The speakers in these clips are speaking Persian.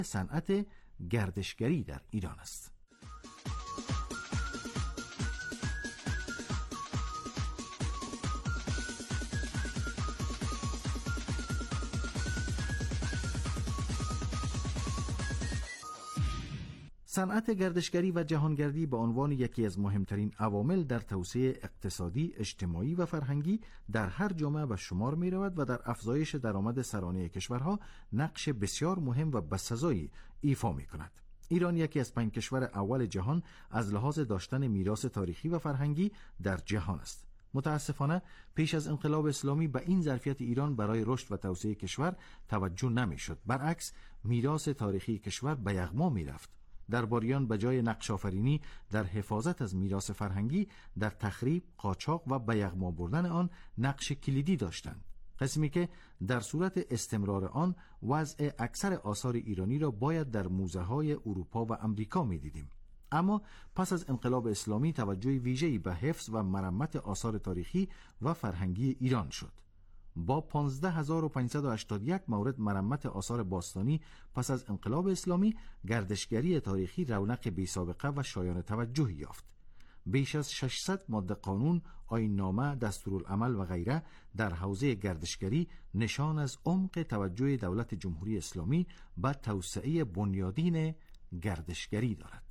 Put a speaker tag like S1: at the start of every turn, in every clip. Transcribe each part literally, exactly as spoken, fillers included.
S1: صنعت گردشگری در ایران است. صنعت گردشگری و جهانگردی به عنوان یکی از مهمترین عوامل در توسعه اقتصادی، اجتماعی و فرهنگی در هر جامعه به شمار می رود و در افزایش درآمد سرانه کشورها نقش بسیار مهم و بسزایی ایفا می کند. ایران یکی از پنج کشور اول جهان از لحاظ داشتن میراث تاریخی و فرهنگی در جهان است. متاسفانه پیش از انقلاب اسلامی به این ظرفیت ایران برای رشد و توسعه کشور توجه نمی شد. برعکس میراث تاریخی کشور به یغما می رفت. درباریان به جای نقش آفرینی در حفاظت از میراث فرهنگی در تخریب، قاچاق و به یغما بردن آن نقش کلیدی داشتند. قسمی که در صورت استمرار آن وضع اکثر آثار ایرانی را باید در موزه های اروپا و امریکا می دیدیم. اما پس از انقلاب اسلامی توجه ویژه‌ای به حفظ و مرمت آثار تاریخی و فرهنگی ایران شد. با پانزده هزار و پانصد و هشتاد و یک مورد مرمت آثار باستانی پس از انقلاب اسلامی، گردشگری تاریخی رونق بی‌سابقه و شایان توجهی یافت. بیش از ششصد ماده قانون، آیین‌نامه، دستورالعمل و غیره در حوزه گردشگری نشان از عمق توجه دولت جمهوری اسلامی به توسعه بنیادین گردشگری دارد.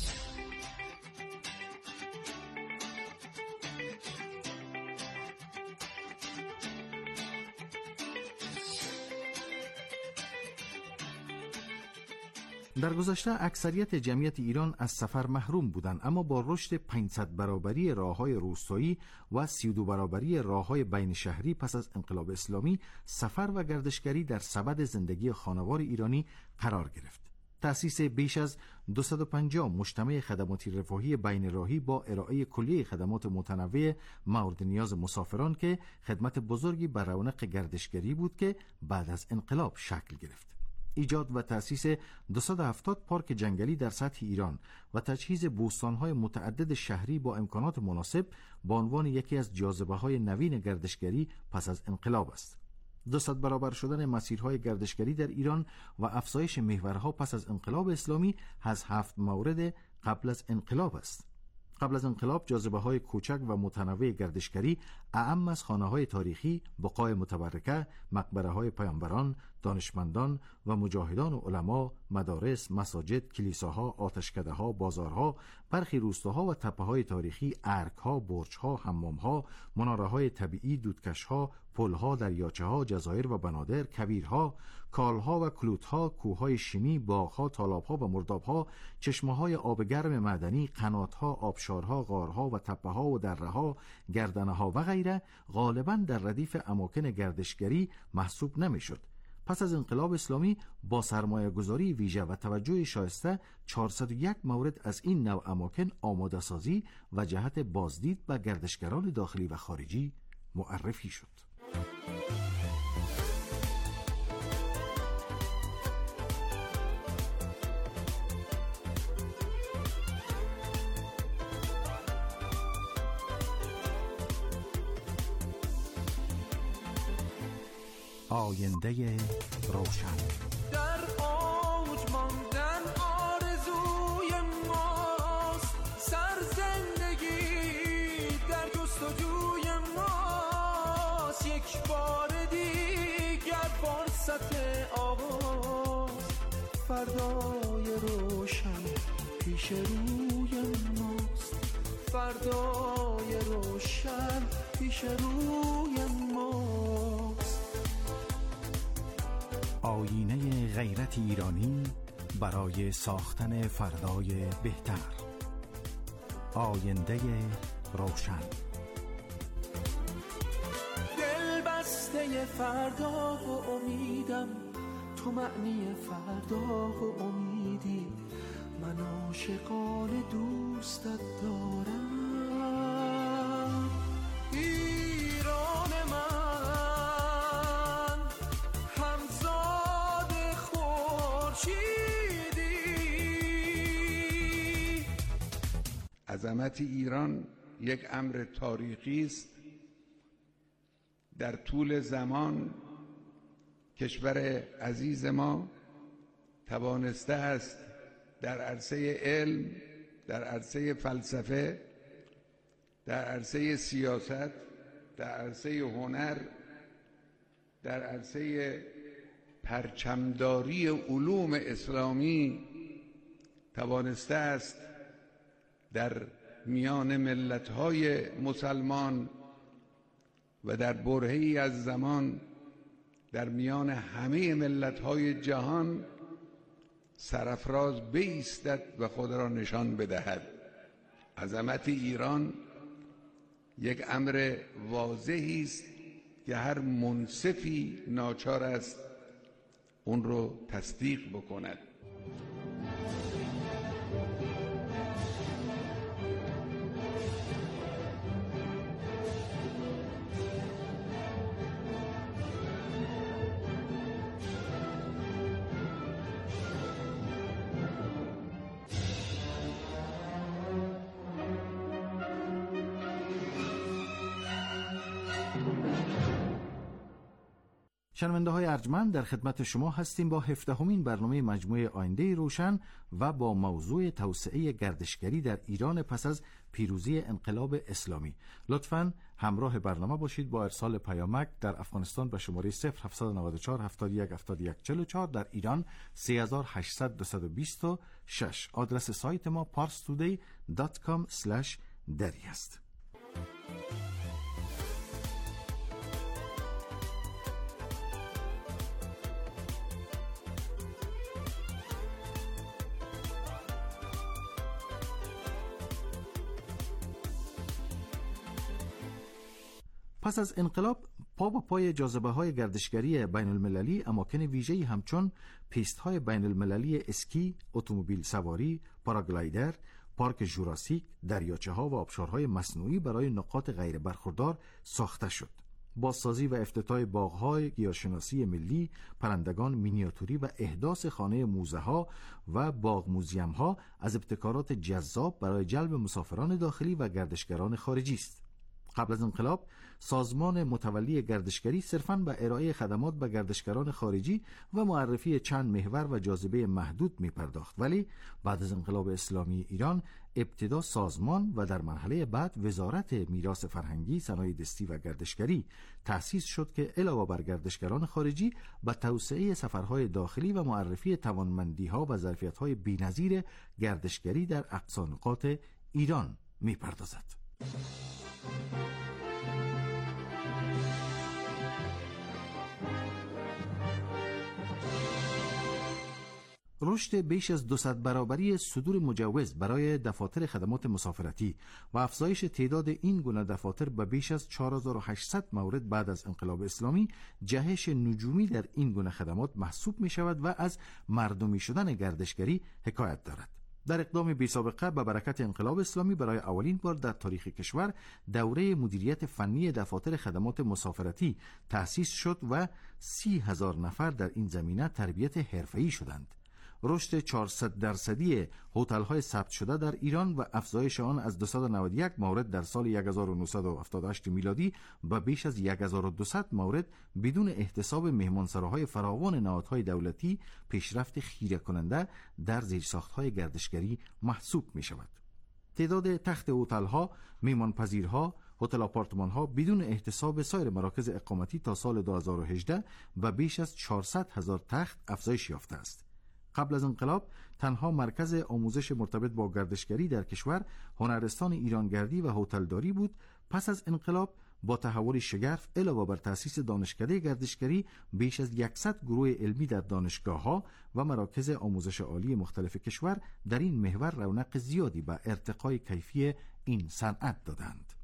S1: در گذشته اکثریت جمعیت ایران از سفر محروم بودند، اما با رشد پانصد برابری راه‌های روستایی و سی و دو برابری راه‌های بین شهری پس از انقلاب اسلامی، سفر و گردشگری در سبد زندگی خانوار ایرانی قرار گرفت. تأسیس بیش از دویست و پنجاه مجتمع خدماتی رفاهی بین راهی با ارائه کلیه خدمات متنوع مورد نیاز مسافران که خدمت بزرگی بر رونق گردشگری بود که بعد از انقلاب شکل گرفت. ایجاد و تأسیس دویست و هفتاد پارک جنگلی در سطح ایران و تجهیز بوستان‌های متعدد شهری با امکانات مناسب به عنوان یکی از جاذبه‌های نوین گردشگری پس از انقلاب است. دویست برابر شدن مسیرهای گردشگری در ایران و افزایش محورها پس از انقلاب اسلامی از هفت مورد قبل از انقلاب است. قبل از انقلاب جاذبه‌های کوچک و متنوع گردشگری اعم از خانه‌های تاریخی، بقاع متبرکه، مقبره‌های پیامبران، دانشمندان و مجاهدان و علما، مدارس، مساجد، کلیساها، آتشکده‌ها، بازارها، برخی روستاها و تپه‌های تاریخی، ارک‌ها، برج‌ها، حمام‌ها، مناره‌های طبیعی، دودکش‌ها، پل‌ها، دریاچه‌ها، جزایر و بنادر، کویرها، کالها و کلوت‌ها، کوه‌های شیمی، باغ‌ها، تالاب‌ها و مرداب‌ها، چشمه‌های آب گرم معدنی، قنات‌ها، آبشارها، غارها و تپه‌ها و دره‌ها، گردنه‌ها و غیره غالباً در ردیف اماکن گردشگری محسوب نمی‌شد. پس از انقلاب اسلامی با سرمایه گذاری ویژه و توجه شایسته چهارصد و یک مورد از این نوع اماکن آماده سازی و جهت بازدید به گردشگران داخلی و خارجی معرفی شد. آینده روشن
S2: در اوج ماندن آرزوی ماست، سرزندگی در جستجوی ماست، یک بار دیگر فرصت آغاز، فردای روشن پیش روی ماست، فردای روشن پیش روی ماست.
S1: آینه غیرت ایرانی برای ساختن فردای بهتر. آینده روشن.
S2: دل بسته فردا و امیدم، تو معنی فردا و امیدی، من عاشقانه دوستت دارم. ایران من همزاد خورشیدی.
S3: عظمت ایران یک امر تاریخی است. در طول زمان کشور عزیز ما توانسته است در عرصه علم، در عرصه فلسفه، در عرصه سیاست، در عرصه هنر، در عرصه پرچمداری علوم اسلامی توانسته است در میان ملت‌های مسلمان و در برهه‌ای از زمان در میان همه ملت‌های جهان سرافراز بایستد و خود را نشان بدهد. عظمت ایران یک امر واضحی است که هر منصفی ناچار است اون رو تصدیق بکند.
S1: شنونده های ارجمند، در خدمت شما هستیم با هفدهمین برنامه مجموعه آینده روشن و با موضوع توسعه گردشگری در ایران پس از پیروزی انقلاب اسلامی. لطفاً همراه برنامه باشید با ارسال پیامک در افغانستان به شماره صفر هفت نه چهار هفتاد و یک هفتاد و یک چهل و چهار، در ایران سه هزار و هشتصد دویست و بیست و شش. آدرس سایت ما پارس تودی دات کام اسلش دری است. پس از انقلاب پا با پای جاذبه های گردشگری بین المللی اماکن ویژه‌ای همچون پیست های بین المللی اسکی، اتومبیل سواری، پاراگلایدر، پارک ژوراسیک، دریاچه ها و آبشارهای مصنوعی برای نقاط غیر برخوردار ساخته شد. بازسازی و افتتاح باغ‌های گیاهشناسی ملی، پرندگان مینیاتوری و احداث خانه موزه ها و باغ موزیم ها از ابتکارات جذاب برای جلب مسافران داخلی و گردشگران خارجی است. قبل از انقلاب سازمان متولی گردشگری صرفاً به ارائه خدمات به گردشگران خارجی و معرفی چند محور و جاذبه محدود می پرداخت، ولی بعد از انقلاب اسلامی ایران ابتدا سازمان و در مرحله بعد وزارت میراث فرهنگی، صنایع دستی و گردشگری تأسیس شد که علاوه بر گردشگران خارجی به توسعه سفرهای داخلی و معرفی توانمندی‌ها و ظرفیت‌های بی‌نظیر گردشگری در اقصی نقاط ایران می پردازد. رشد بیش از دویست برابری صدور مجوز برای دفاتر خدمات مسافرتی و افزایش تعداد این گونه دفاتر به بیش از چهار هزار و هشتصد مورد بعد از انقلاب اسلامی جهش نجومی در این گونه خدمات محسوب می شود و از مردمی شدن گردشگری حکایت دارد. در اقدام بی سابقه به برکت انقلاب اسلامی برای اولین بار در تاریخ کشور دوره مدیریت فنی دفاتر خدمات مسافرتی تأسیس شد و سی هزار نفر در این زمینه تربیت حرفه‌ای شدند. رشد چهارصد درصدی هتل‌های ثبت شده در ایران و افزایش آن از دویست و نود و یک مورد در سال هزار و نهصد و هفتاد و هشت میلادی و بیش از هزار و دویست مورد بدون احتساب مهمانسراهای فراوان نهادهای دولتی پیشرفت خیره کننده در زیرساخت‌های گردشگری محسوب می‌شود. تعداد تخت هتل‌ها، مهمانپذیرها، هتل آپارتمان‌ها بدون احتساب سایر مراکز اقامتی تا سال دو هزار و هجده و بیش از چهارصد هزار تخت افزایش یافته است. قبل از انقلاب تنها مرکز آموزش مرتبط با گردشگری در کشور هنرستان ایرانگردی و هتلداری بود. پس از انقلاب با تحول شگرف علاوه بر تأسیس دانشکده گردشگری بیش از صد گروه علمی در دانشگاه‌ها و مراکز آموزش عالی مختلف کشور در این محور رونق زیادی به ارتقای کیفی این صنعت دادند.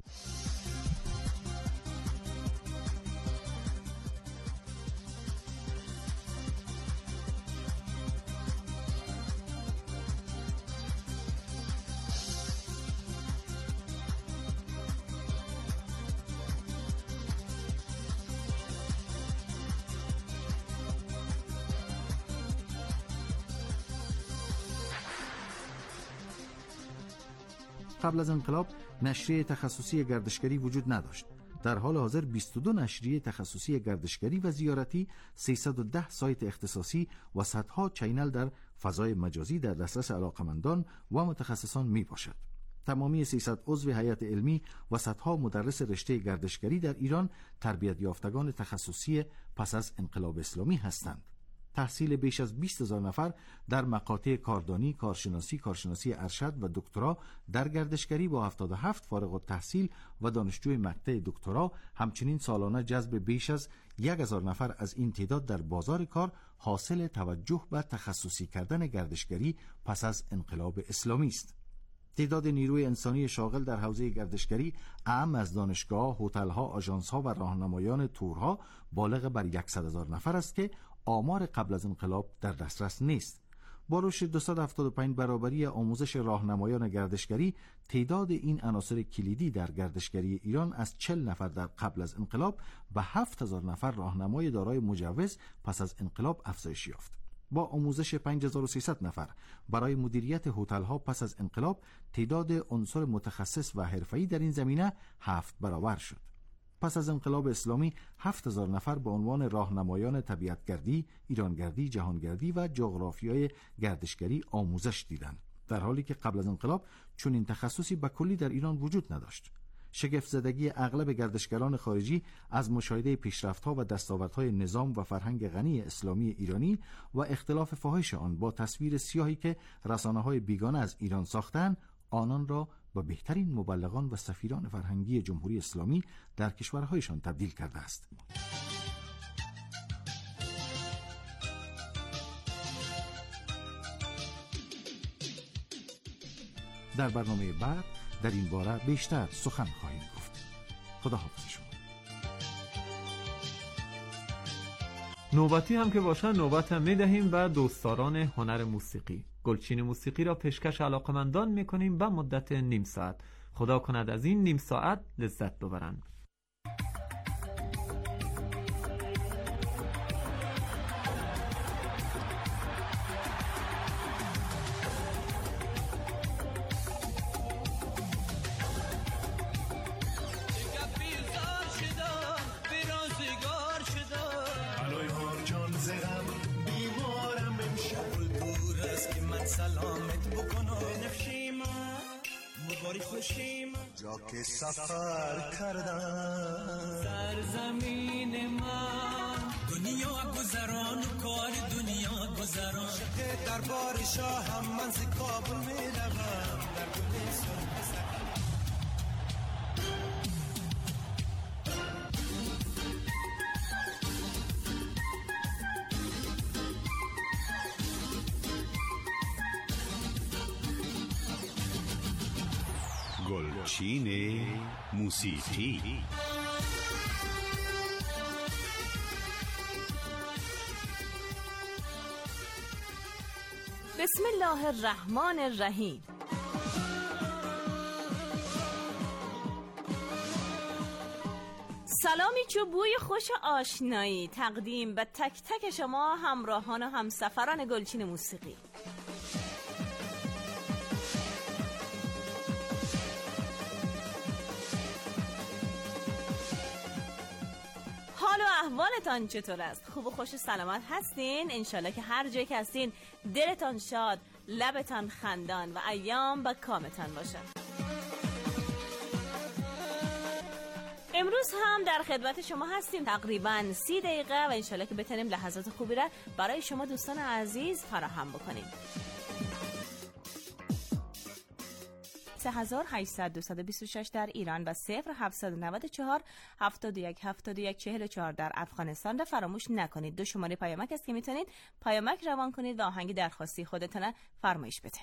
S1: قبل از انقلاب نشریه تخصصی گردشگری وجود نداشت. در حال حاضر بیست و دو نشریه تخصصی گردشگری و زیارتی، سیصد و ده سایت اختصاصی و صدها چینل در فضای مجازی در دسترس علاقمندان و متخصصان می باشد. تمامی سیصد عضو هیئت علمی و صدها مدرس رشته گردشگری در ایران تربیت یافتگان تخصصی پس از انقلاب اسلامی هستند. تحصیل بیش از بیست هزار نفر در مقاطع کاردانی، کارشناسی، کارشناسی ارشد و دکترا در گردشگری با هفتاد و هفت فارغ التحصیل و دانشجوی مقطع دکترا، همچنین سالانه جذب بیش از یک هزار نفر از این تعداد در بازار کار حاصل توجه به تخصصی کردن گردشگری پس از انقلاب اسلامی است. تعداد نیروی انسانی شاغل در حوزه گردشگری اعم از دانشگاه، هتل‌ها، آژانس‌ها و راهنمایان تورها بالغ بر صد هزار نفر است که آمار قبل از انقلاب در دسترس نیست. با رشد دویست و هفتاد و پنج برابری آموزش راهنمایان گردشگری، تعداد این عناصر کلیدی در گردشگری ایران از چهل نفر در قبل از انقلاب به هفت هزار نفر راهنمای دارای مجوز پس از انقلاب افزایش یافت. با آموزش پنج هزار و سیصد نفر برای مدیریت هتل‌ها پس از انقلاب، تعداد عنصر متخصص و حرفه‌ای در این زمینه هفت برابر شد. پس از انقلاب اسلامی هفت هزار نفر به عنوان راهنمایان طبیعتگردی، ایرانگردی، جهانگردی و جغرافیای گردشگری آموزش دیدند، در حالی که قبل از انقلاب چنین تخصصی به کلی در ایران وجود نداشت. شگفت‌زدگی اغلب گردشگران خارجی از مشاهده پیشرفت‌ها و دستاوردهای نظام و فرهنگ غنی اسلامی ایرانی و اختلاف فاحش آن با تصویر سیاهی که رسانه‌های بیگانه از ایران ساختند، آنان را به بهترین مبلغان و سفیران فرهنگی جمهوری اسلامی در کشورهایشان تبدیل کرده است. در برنامه بعد در این باره بیشتر سخن خواهیم گفت. خدا حافظ شما.
S4: نوبتی هم که باشن نوبت هم میدهیم به دوستداران هنر موسیقی. گلچین موسیقی را پیشکش علاقمندان میکنیم به مدت نیم ساعت. خدا کند از این نیم ساعت لذت ببرند.
S2: جا که سفر کردم سرزمین من، دنیا گذران و کار دنیا گذران، شکه دربار شاهم من ز کابل می روم در گل سرخ.
S5: گلچین موسیقی.
S6: بسم الله الرحمن الرحیم. سلامی چو بوی خوش آشنایی تقدیم به تک تک شما همراهان و همسفران گلچین موسیقی. حال و احوالتان چطور است؟ خوب و خوش و سلامت هستین؟ انشالله که هر جایی که هستین دلتان شاد، لبتان خندان و ایام با کامتان باشه. امروز هم در خدمت شما هستیم تقریبا سی دقیقه و انشالله که بتونیم لحظات خوبی را برای شما دوستان عزیز فراهم بکنیم. سه هزار و هشتصد دویست و بیست و شش در ایران و صفر هفتصد و نود و چهار هفتاد و یک هفتاد و یک چهل و چهار در افغانستان را فراموش نکنید. دو شماره پیامک است که میتونید پیامک روان کنید و آهنگ درخواستی خودتون فرمایش بدید.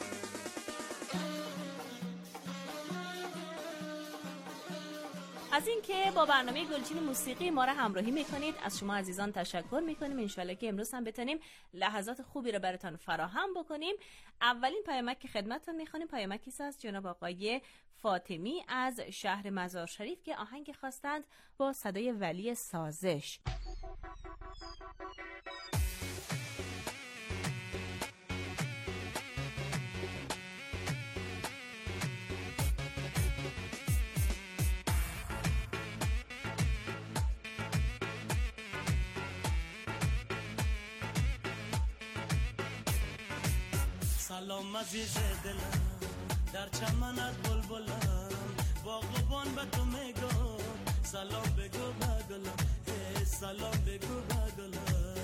S6: از اینکه با برنامه گلچین موسیقی ما را همراهی میکنید از شما عزیزان تشکر میکنیم. انشالله که امروز هم بتونیم لحظات خوبی را براتون فراهم بکنیم. اولین پیامک که خدمتتون میخوانیم پیامکی است از جناب آقای فاطمی از شهر مزار شریف که آهنگ خواستند با صدای ولی سازش.
S2: سلام عزیز دلم در چمنت بلبلم باغبان به تو میگم سلام بگو بگلم سلام بگو بگلم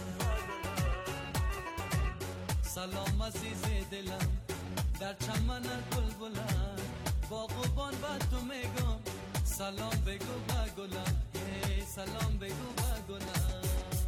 S2: سلام عزیز دلم در چمنت بلبلم باغبان به تو میگم سلام بگو بگلم سلام بگو بگلم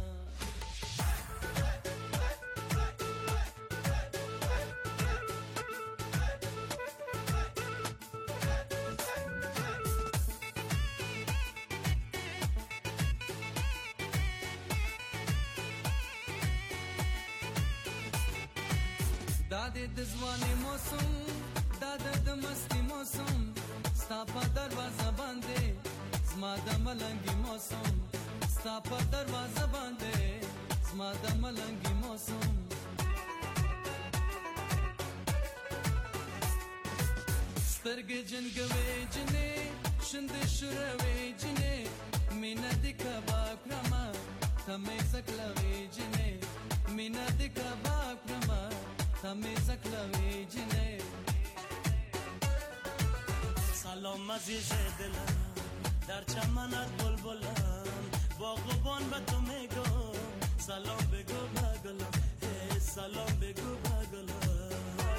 S2: داده دزوانی موسم داده دمستی موسم ستا پا دروازه بانده زما د ملنگی موسم ستا پا دروازه بانده زما د ملنگی موسم سترگی جنگوی جنه شند شروی جنه مینا دی کباب کرما تمی زکلوی جنه مینا دی کباب کرما تمی زکلوی جنه سلام عزیز دلم در چمنت بلبلم باغبان به تو میگم سلام بگو بگلم سلام بگو بگلم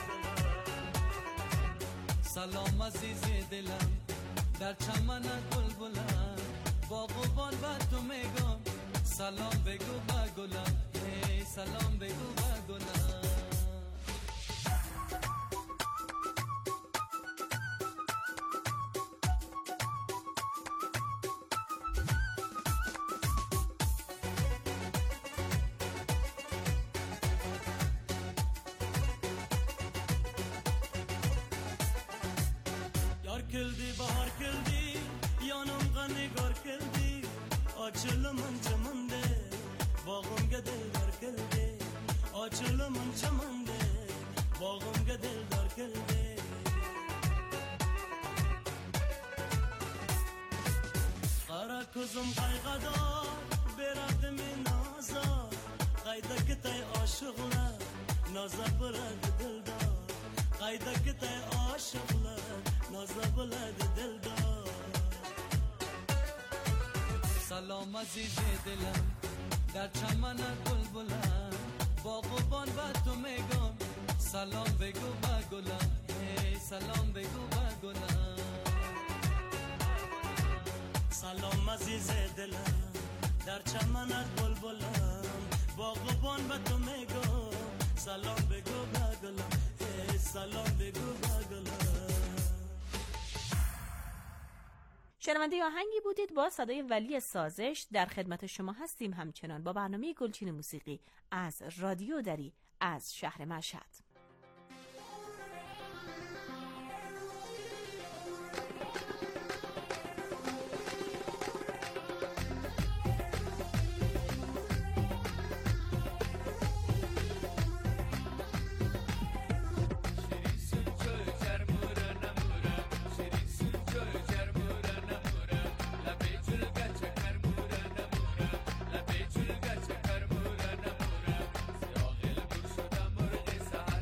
S2: سلام عزیز دلم در چمنت بلبلم باغبان به تو میگم سلام بگو بگلم سلام بگو بگلم کلدی بهار کلدی یانم غنگار کلدی آچل من چمنده باغم گدل دار کلدی آچل من چمنده باغم گدل دار کلدی قرا کزم قایقدا برات من نازا قایدا کتای عاشقلا نازا برات دلدار قایدا کتای عاشقلا نازا بلد دلدار سلام عزیز دلم در چمنت بلبلم باغبان به تو میگم سلام بگو بگلم سلام بگو بگلم سلام عزیز دلم در چمنت بلبلم باغبان به تو میگم سلام بگو بگلم سلام بگو بگلم.
S6: شنونده آهنگی بودید با صدای ولی سازش. در خدمت شما هستیم همچنان با برنامه گلچین موسیقی از رادیو دری از شهر مشهد.
S2: سیاغل بر شدم مرغ سحر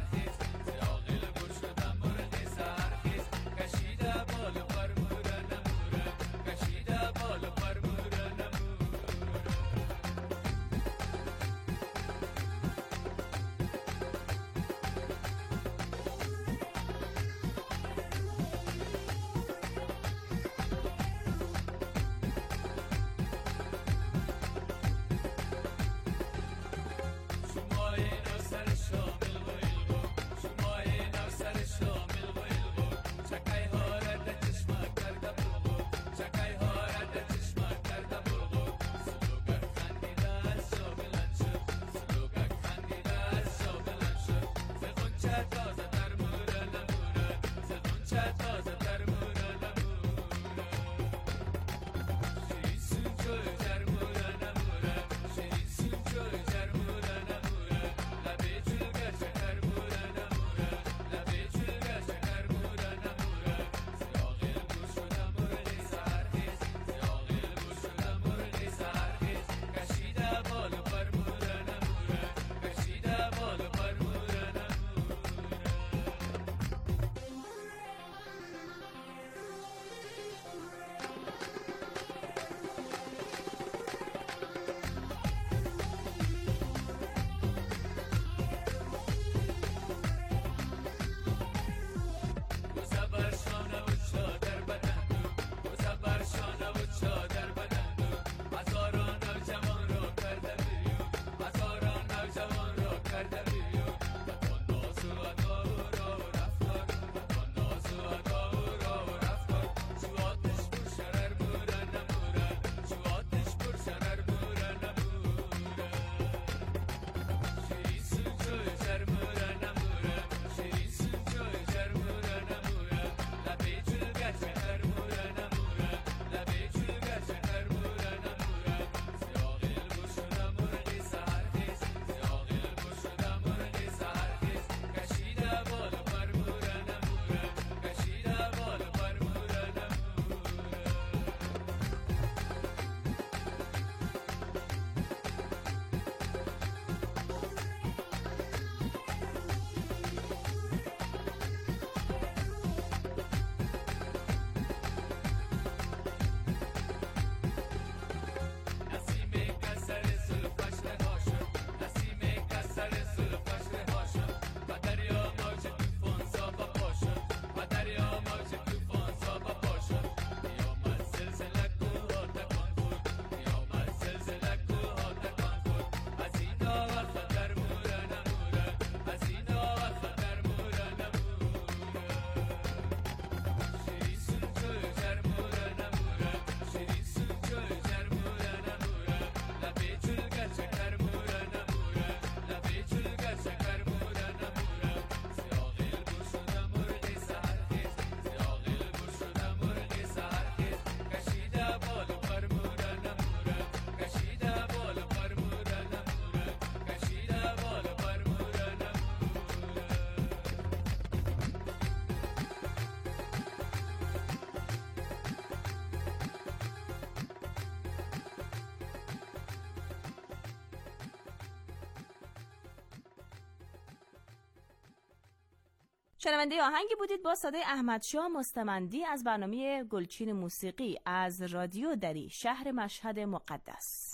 S6: شنونده آهنگی بودید با صدای احمدشاه مستمندی از برنامه گلچین موسیقی از رادیو دری شهر مشهد مقدس.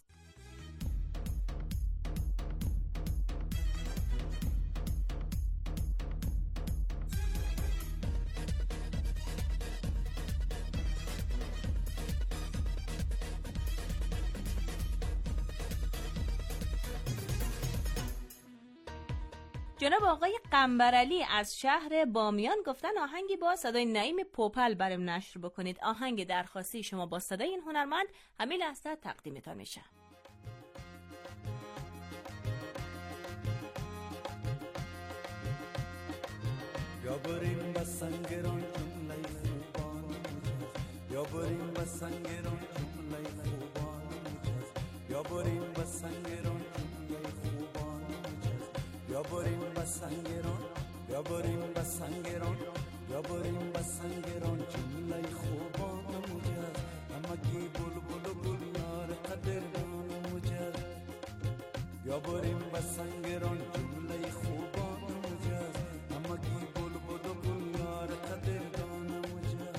S6: جناب آقای قنبرعلی از شهر بامیان گفتن آهنگی با صدای نعیم پوپل برام نشر بکنید. آهنگ درخواستی شما با صدای این هنرمند همین لحظه تقدیمتان میشه.
S2: یا بریم به سنگران جمله خوبان یا بریم به سنگران جمله خوبان یا بریم به سنگران جمله خوبان یا بریم به سنگران یا بریم به سنگران یا بریم به سنگران جمله خوبان مجاز همگی بلبل گلنار قدردان مجاز یا بریم به سنگران جمله خوبان مجاز همگی بلبل گلنار قدردان مجاز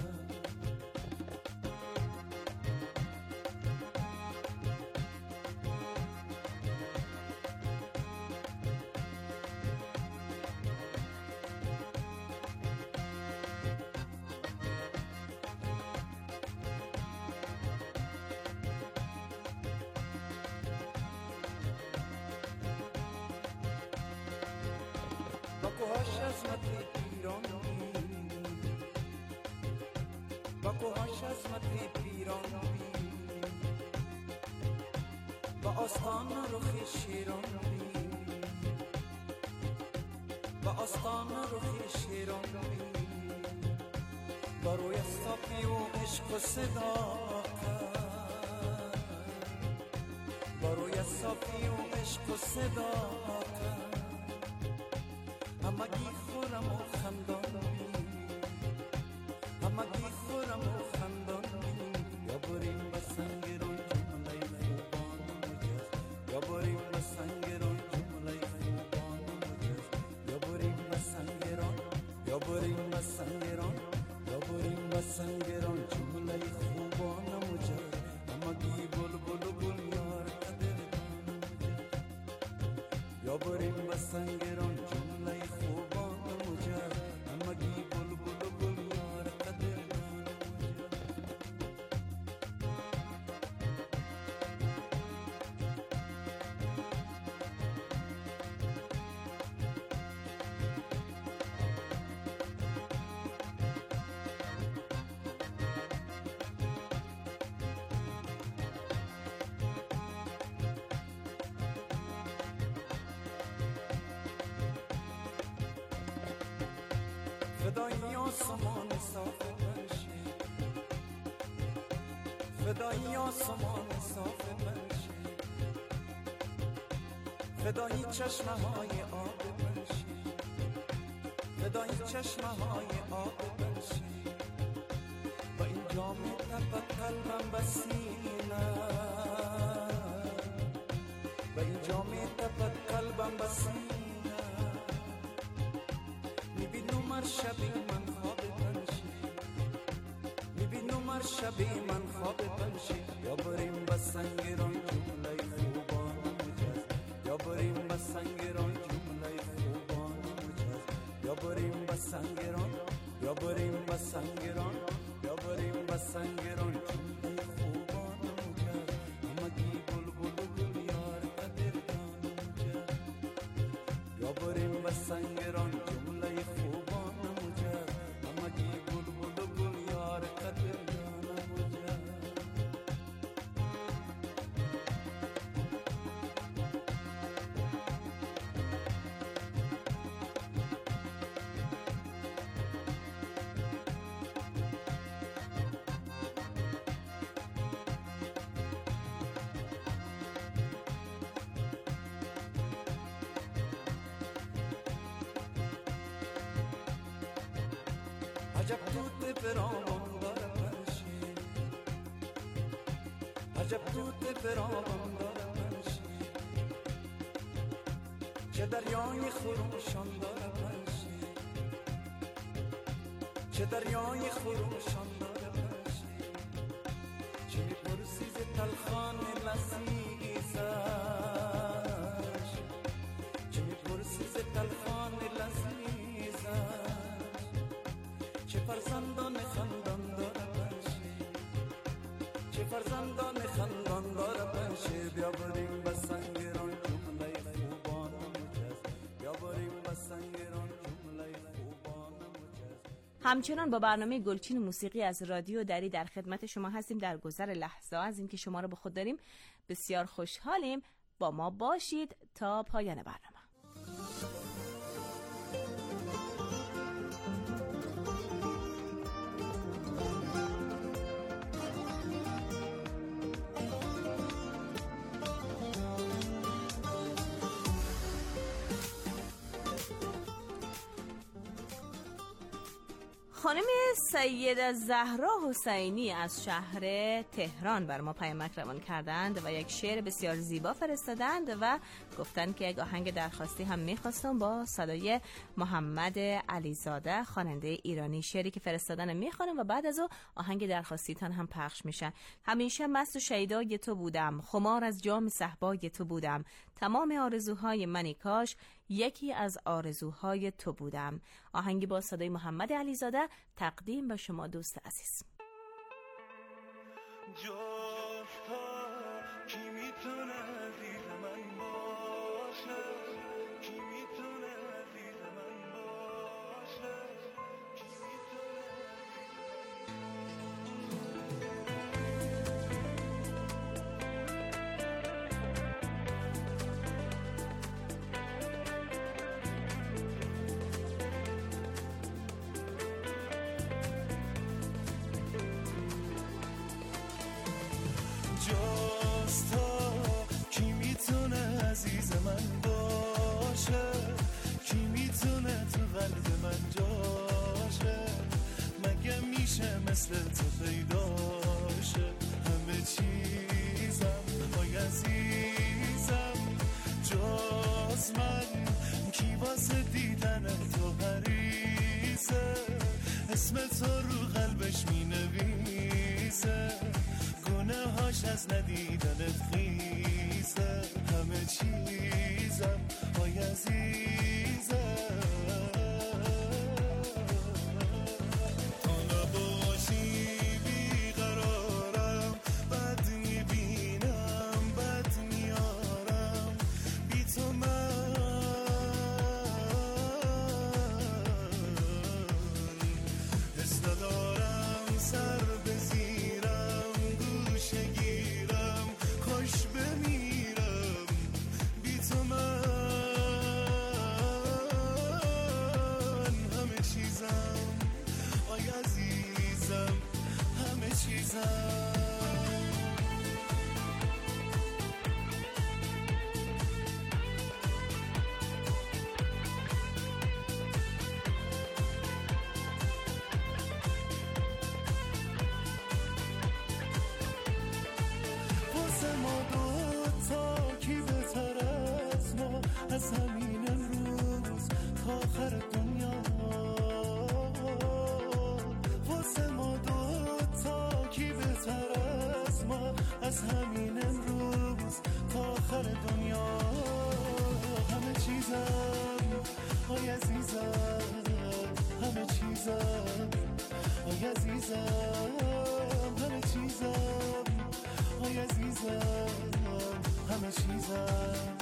S2: با کوهاش عظمت پیران با کوهاش عظمت پیران با آستان رخ شیران با آستان رخ شیران با روی صافی و عشق و صداقت با روی صافی و عشق و صداقت همگی خورم و خندان همگی خورم و خندان یا بریم به سنگران جمله خوبان مجاز یا بریم به سنگران جمله خوبان مجاز یا بریم به سنگران یا بریم به سنگران یا بریم به سنگران جمله خوبان مجاز همگی بلبل و گلنار قدردان یا بریم به سنگران جمله خوبان مجاز همگی بلبل و گلنار قدردان فدایی آسمان صاف بنشی فدایی آسمان صاف بنشی فدایی چشمه های آب بنشی فدایی چشمه های آب بنشی با این جام تب قلبم بسینه با این جام تب قلبم بسینه میبینم هر شبی من خواب بنشی میبینم هر شبی من خواب بنشی یا بریم به سنگران جمله خوبان مجاز یا بریم به سنگران جمله خوبان مجاز یا بریم به سنگران یا بریم به سنگران یا بریم به سنگران جمله خوبان مجاز همگی بلبل و گلیار قدردان مجاز یا بریم به سنگران جمله خوبان مجاز همگی بلبل و گلیار قدردان مجاز عجب توت برامم داره بنشی عجب توت برامم داره بنشی چه دریای خروشان داره بنشی چه دریای خروشان داره باشی، چه میپرسی ز تلخان لذیذش، چه میپرسی ز تلخان لذیذش، چه فرزندان خندان داره باشی، چه فرزندان خندان داره باشی. بیا بریم به سنگران جمله خوبان مجز، بیا بریم به سنگران جمله خوبان مجز.
S6: همچنان با برنامه گلچین موسیقی از رادیو دری در خدمت شما هستیم. در گذر لحظه از اینکه شما رو با خود داریم بسیار خوشحالیم. با ما باشید تا پایان برنامه. خانم سیده زهرا حسینی از شهر تهران بر ما پیامک روان کردند و یک شعر بسیار زیبا فرستادند و گفتند که یک آهنگ درخواستی هم میخواستم با صدای محمد علیزاده خواننده ایرانی. شعری که فرستادن میخوانم و بعد از او آهنگ درخواستیتان هم پخش میشه. همیشه مست و شیدای تو بودم، خمار از جام صهبای تو بودم، تمام آرزوهای منی کاش یکی از آرزوهای تو بودم. آهنگی با صدای محمد علیزاده تقدیم به شما دوست عزیز.
S2: جفتا کی میتونه دید من باشه، کی میتونه دید من باشه، کی عزیز من باشه، کی میتونه تو قلب من جاشه، مگه میشه مثل تو پیداشه. همه چیزم های عزیزم جز من، کی واسه دیدن تو حریصه، اسم تو رو قلبش مینویسه، گناه هاش از ندیدنت خیزه. همه چیزم های عزیزم تا نباشی بیقرارم، بد میبینم بد میارم، بی تو من حس ندارم، سر بزیرم گوشه گیرم، خوش بمیرم بی تو من. همه چیزم آی عزیزم، همه چیزم از همین امروز تا آخر دنیا، واسه ما دوتا کی بهتر از ما، از همین امروز تا آخر دنیا. همه چیزم آی عزیزم، همه چیزم آی عزیزم، همه چیزم آی عزیزم، همه چیزم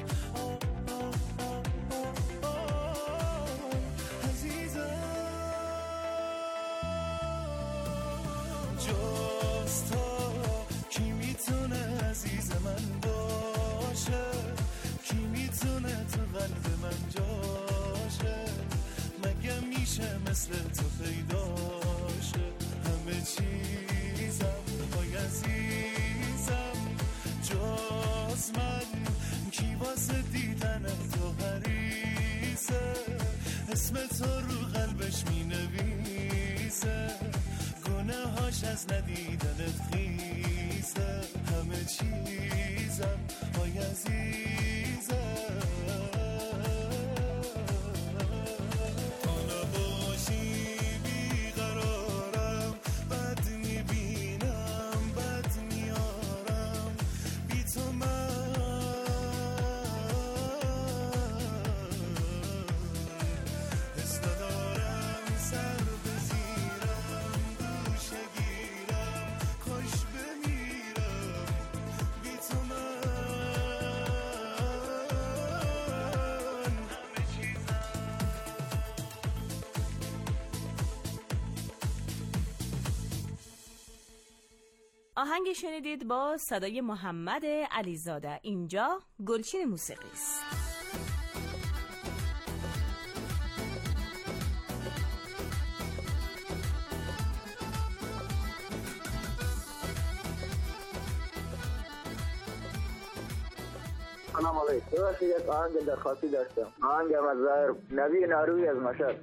S2: عزیز من باشه، کی میتونه تو قلب من جاشه، مگه میشه مثل تو پیداشه. همه چیزم آی عزیزم جز من، کی واسه دیدن تو حریصه، اسم تو رو قلبش مینویسه، گناه هاش از ندیدنت خیزه. همه چیزم آی عزیزم تا نباشی بی
S6: آهنگ شنیدید با صدای محمد علیزاده. اینجا گلچین موسیقی است.
S7: سلام علیکم. ببخشید یک آهنگ درخواستی داشتم. آهنگم از نبی ناروی از مشهد.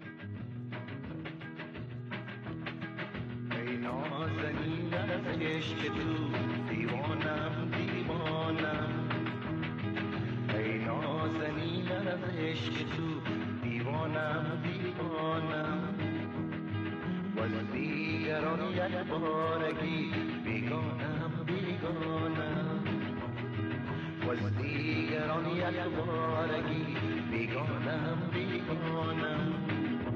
S2: ای نازنین از عشق تو دیوانم دیوانم، ای نازنین از عشق تو دیوانم دیوانم، و دیگران یک بارگی بیگانم بیگانم، و دیگران یک بارگی بیگانم بیگانم.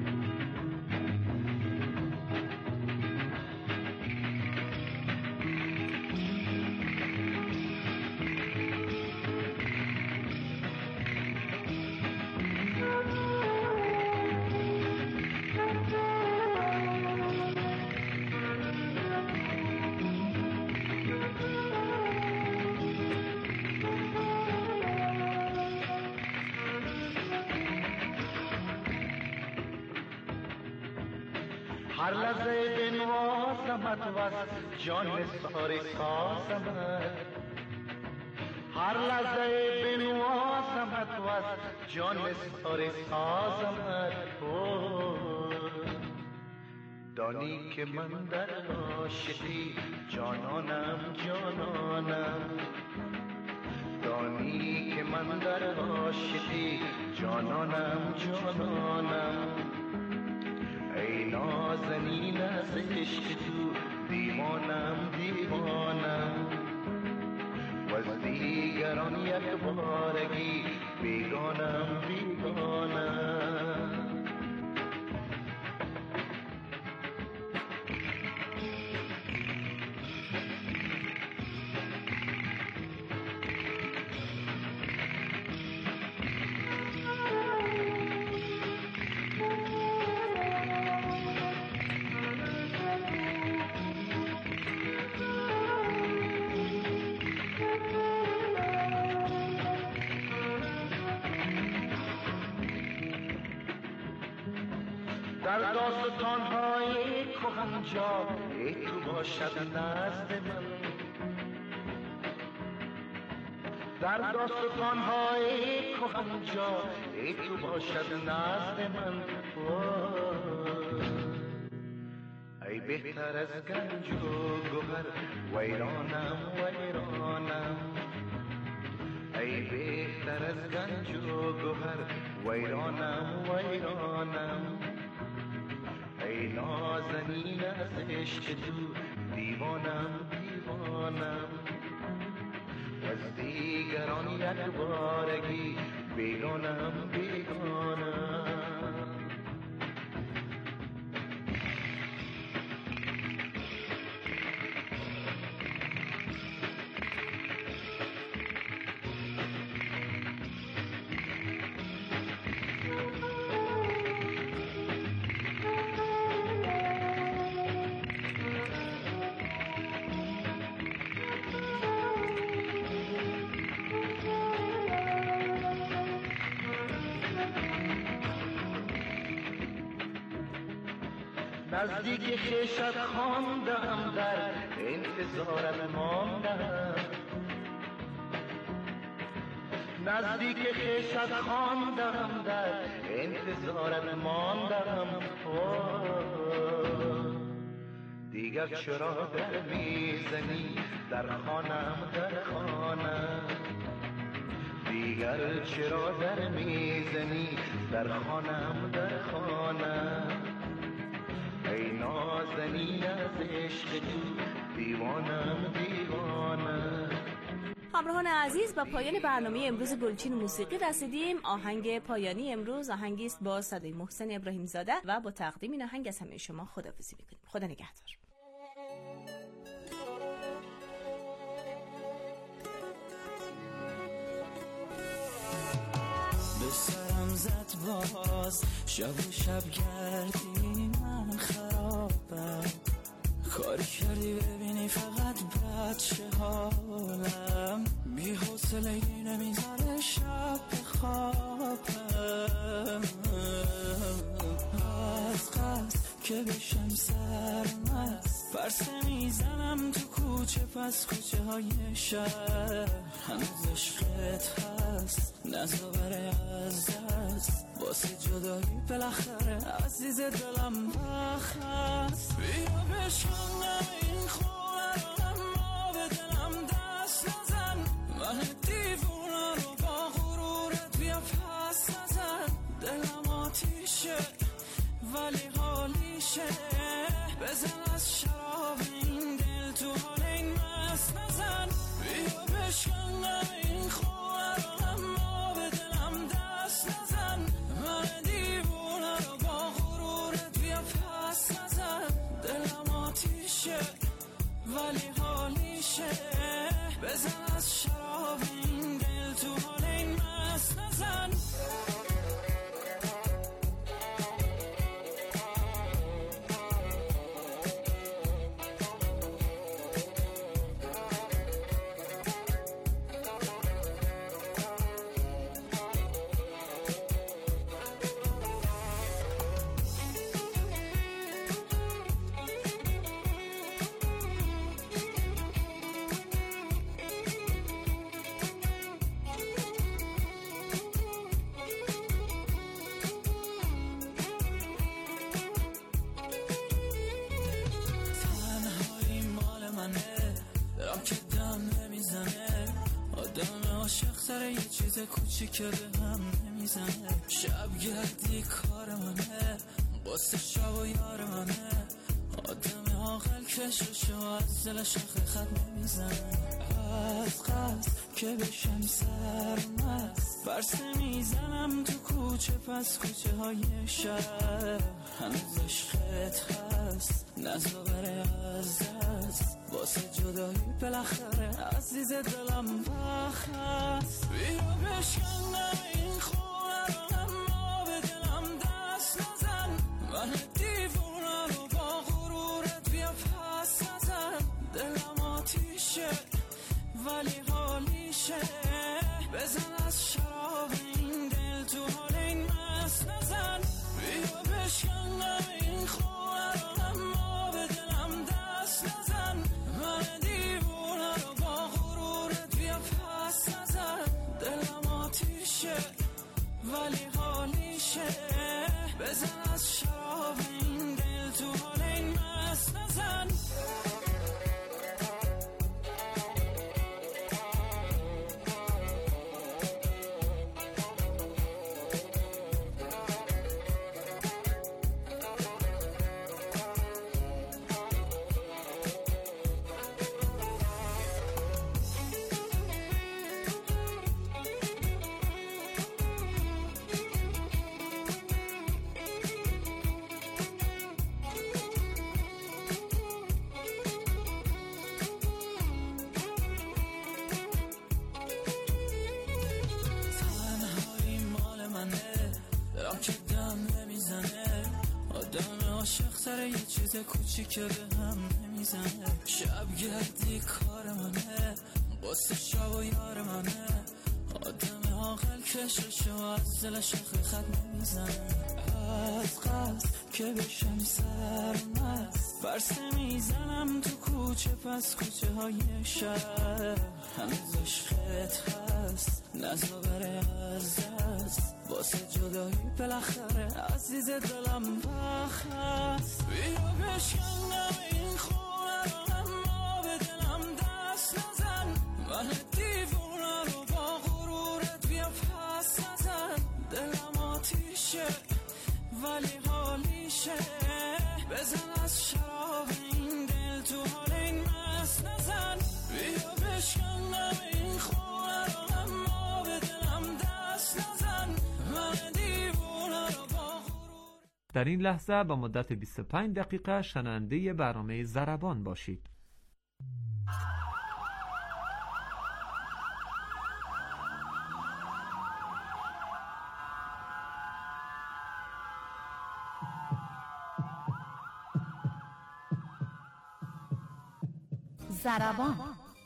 S2: هر لحظه بنوازمت وز جان ساری سازمت، هر لحظه بنوازمت وز جان ساری سازمت. دانی که من در عاشقی جانانم جانانم، دانی که من در عاشقی جانانم جانانم. ای نازنین از عشق تو دیوانم دیوانم، و از دیگران یک بارگی بیگانم بیگانم. در داستان‌های کهن جا ای تو باشد نزد من، در داستان‌های کهن جا ای تو باشد نزد من. ای بهتر از گنج و گوهر ویرانم ویرانم، ای بهتر از گنج و گوهر ویرانم ویرانم. ای نازنین از عشق تو دیوانم دیوانم، و از دیگران یک بارگی بیگانم بیگانم. نزدیک خویشت خواندم در انتظارت ماندم، نزدیک خویشت خواندم در انتظارت ماندم. دیگر چرا در میزنی در خانم در خانم، دیگر چرا در میزنی در خانم در خانم. ای نازنین از عشق تو دیوانم دیوانم.
S6: همراهان عزیز، با پایان برنامه امروز گلچین موسیقی رسیدیم. آهنگ پایانی امروز آهنگی است با صدای محسن ابراهیم زاده و با تقدیم این آهنگ از همه شما خداحافظی می‌کنیم. خدا نگهدار.
S2: به سرم زد باز شب و شب گردی من خرابم کاری کردی ببینی فقط بچه حالم بی حوصلگی نمیذاره شب بخوابم از قصد که بشم سرمست پرسه میزنم تو کوچه پس کوچه های شهر هنوز عشقت هست نزا بره از دست واسه جدایی بالاخره عزیز دلم بخست بیا بشکنم این خونه رو اما به دلم دست نزن من دیوونه رو با غرورت بیا پس نزن دلم آتیشه ولی حالیشه بزن از شراب این دل تو حال این مست نزن بیا بشکنم این خونه رو اما به دلم دست نزن من دیوونه رو با غرورت بیا پس نزن دلم آتیشه ولی حالیشه بزن از شراب این دل تو حال این مست نزن یه چیز کوچیک به هم نمیزنه شب گردی کار منه قصه شب و یار منه آدم عاقل کششو از دلش خط نمیزنه از قصد که بشم سرمست برسه میزنم تو کوچه پس کوچه های شهر هنوز عشقت هست نزا بره از دست واسه جدایی بالاخره عزیز دلم بخست بیا بشکنم این خونه رو اما به دلم دست نزن من دیوونه رو با غرورت بیا پس نزن دلم آتیشه ولی حالیشه بزن از شراب این دل تو حال این مست نزن بیا بشکنم این خونه رو اما به دلم دست نزن من دیوونه رو با غرورت بیا پس نزن دلم آتیشه ولی حالیشه بزن از شراب این دل تو حال این مست نزن یه چیز کوچیک به هم نمیزنه شب گردی کار منه قصه شب و یار منه آدم عاقل کششو از دلش خط نمیزنه از قصد که بشم سرمست برسه میزنم تو کوچه پس کوچه های شهر هنوز عشقت هست نزا بره از دست واسه جدایی بالاخره عزیز دلم بخست بیا بشکنم این خونه رو اما به دلم دست نزن من دیوونه رو با غرورت بیا پس نزن دلم آتیشه ولی حالیشه بزن از شراب این دل تو حال این مست نزن بیا بشکنم این خونه رو اما به دلم دست نزن من دیوونه رو با غرور.
S4: در این لحظه با مدت بیست و پنج دقیقه شنونده برنامه ضربان باشید.
S8: ضربان.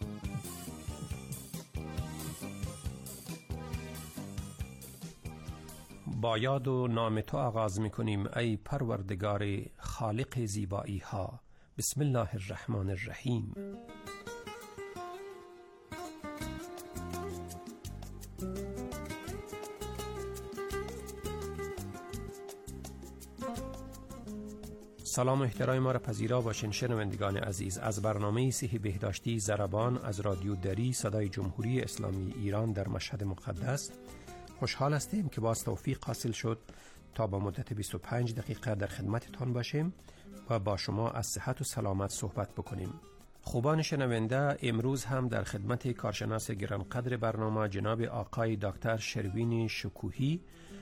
S9: با یاد و نام تو آغاز می‌کنیم ای پروردگار خالق زیبایی ها. بسم الله الرحمن الرحیم. سلام و احترام ما را پذیرا باشین شنوندگان عزیز. از برنامه صحی بهداشتی ضربان از رادیو دری صدای جمهوری اسلامی ایران در مشهد مقدس خوشحال هستیم که باز توفیق حاصل شد تا با مدت بیست و پنج دقیقه در خدمتتان باشیم و با شما از صحت و سلامت صحبت بکنیم. خوبان شنونده، امروز هم در خدمت کارشناس گرانقدر برنامه جناب آقای دکتر شروین شکوهی،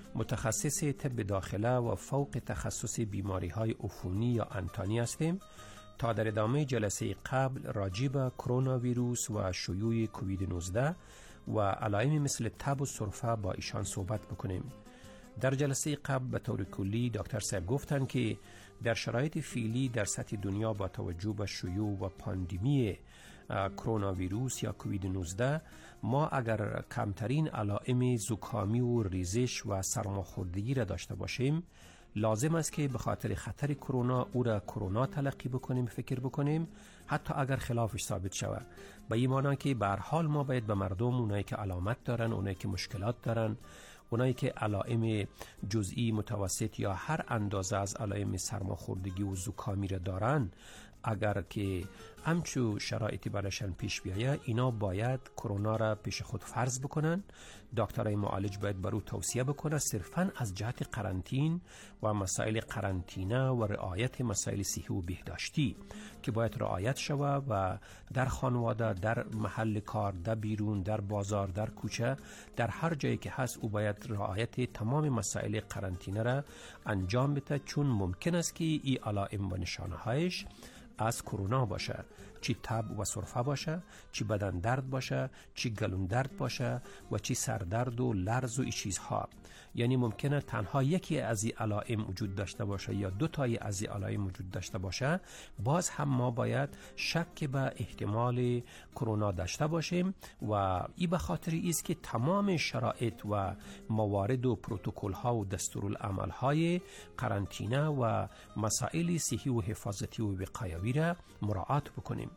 S9: متخصص طب داخله و فوق تخصص بیماری های عفونی یا انتانی هستیم تا در ادامه جلسه قبل راجع به کرونا ویروس و شیوع کووید نوزده و علائم مثل تب و سرفه با ایشان صحبت بکنیم. در جلسه قبل به طور کلی دکتر صاحب گفتن که در شرایط فعلی در سطح دنیا با توجه به شیوع و پاندمی کرونا ویروس یا کووید نوزده ما اگر کمترین علائم زکامی و ریزش و سرماخوردگی را داشته باشیم، لازم است که به خاطر خطر کرونا او را کرونا تلقی بکنیم، فکر بکنیم، حتی اگر خلافش ثابت شود. به این معنی که به هر حال ما باید به مردم، اونایی که علامت دارن، اونایی که مشکلات دارن، اونایی که علائم جزئی، متوسط یا هر اندازه از علائم سرماخوردگی و زکامی را دارن، اگر که همچو شرایطی برایشان پیش بیاید، اینا باید کرونا را پیش خود فرض بکنن. دکترای معالج باید برو توصیه بکنه صرفاً از جهت قرنطین و مسائل قرنطینه و رعایت مسائل صحی و بهداشتی که باید رعایت شود و در خانواده، در محل کار، در بیرون، در بازار، در کوچه، در هر جایی که هست او باید رعایت تمام مسائل قرنطینه را انجام بده، چون ممکن است که این علائم و نشانه هایش از کرونا باشه، چی تب و سرفه باشه، چی بدن درد باشه، چی گلون درد باشه و چی سردرد و لرز و ای چیزها. یعنی ممکنه تنها یکی از این علائم وجود داشته باشه یا دو تایی از این علائم وجود داشته باشه، باز هم ما باید شک به احتمال کرونا داشته باشیم و این به خاطر است که تمام شرایط و موارد و پروتکل ها و دستورالعمل های قرنطینه و مسائل صحی و حفاظتی و وقایوی را مراعات بکنیم.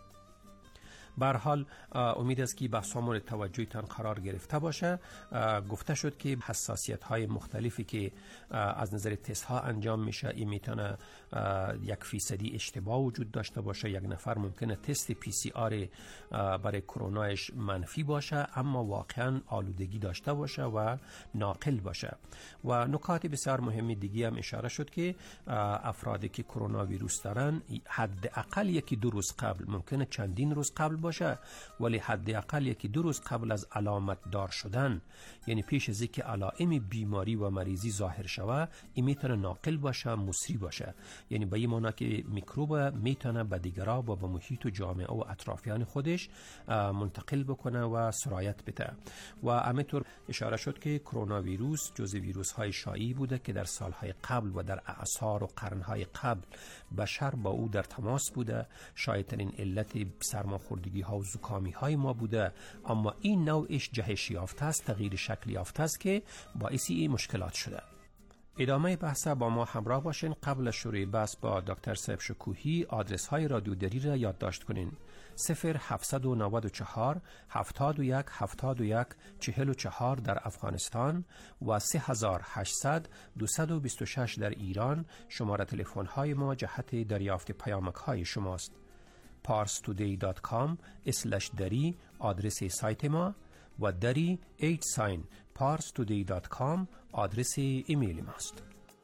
S9: به هر حال امید است که بحث مورد توجهتان قرار گرفته باشه. گفته شد که حساسیت های مختلفی که از نظر تست ها انجام میشه، این میتونه یک فیصدی اشتباه وجود داشته باشه. یک نفر ممکنه تست پی سی آر برای کرونایش منفی باشه اما واقعا آلودگی داشته باشه و ناقل باشه. و نکات بسیار مهمی دیگه هم اشاره شد که افرادی که کرونا ویروس دارن حداقل یکی دو روز قبل، ممکنه چندین روز قبل باشه، ولی حداقل یکی دو روز قبل از علامت دار شدن، یعنی پیش از اینکه علائم بیماری و مریضی ظاهر شوه، این میتونه ناقل باشه، مسری باشه. یعنی به این معنی که میکروب میتونه به دیگران و به محیط و جامعه و اطرافیان خودش منتقل بکنه و سرایت بده. و همینطور اشاره شد که کرونا ویروس جزو ویروس های شایعی بوده که در سالهای قبل و در اعصار و قرنهای قبل بشر با او در تماس بوده. شاید ترین علت سرماخوردگی ها و زکامی های ما بوده، اما این نوعش جهش یافته است، تغییر شکل یافته است که باعث این مشکلات شده. ادامه بحث با ما همراه باشین. قبل از شروع بحث با دکتر صاحب شکوهی آدرس های رادیو دری را یادداشت کنین: صفر هفتصد و نود و چهار هفتاد و یک هفتاد و یک چهل و چهار در افغانستان و سه هزار و هشتصد دویست و بیست و شش در ایران. شماره تلفن های ما جهت دریافت پیامک های شماست. پارس تودی دات کام اسلش دری آدرس سایت ما و دری ایت ساین پارس تودی دات کام آدرس ایمیل ماست.